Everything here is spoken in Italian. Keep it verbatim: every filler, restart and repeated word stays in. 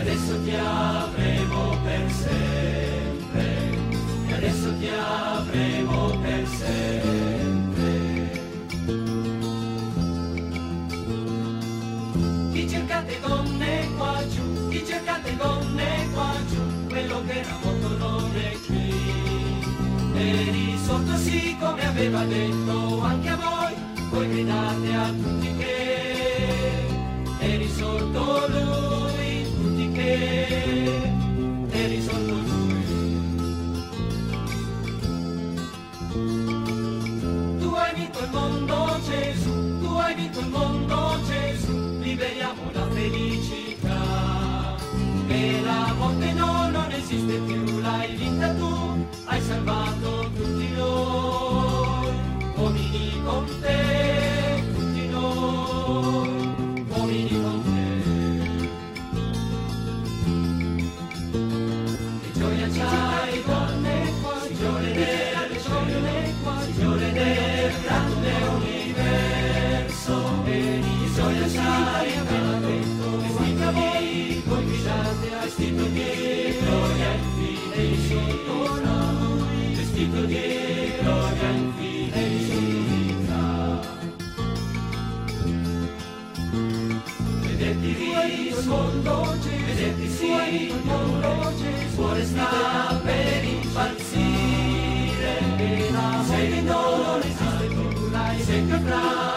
adesso ti avremo per sempre, e adesso ti avremo per sempre. Chi cercate donne qua giù, chi cercate donne qua giù, quello che era morto non è qui. E risorto sì come aveva detto anche a voi, voi gridate a tutti che è risorto lui, tutti che è risorto lui. Tu hai vinto il mondo Gesù, tu hai vinto il mondo Gesù, liberiamo la felicità. E la morte no, non esiste più, l'hai vinta tu, hai salvato tutti noi, uomini con te, tutti noi, uomini con te. Che gioia c'hai donne qua, Signore del cielo, Signore del grande universo, e di gioia c'hai appena detto, vestito di, voi gridate, vestito di gloria infine, sotto noi, vestito di gloria infinita. Vederti rispondo, vederti Signore, cuore sta per impazzire, sei di non esiste più, l'hai sempre fra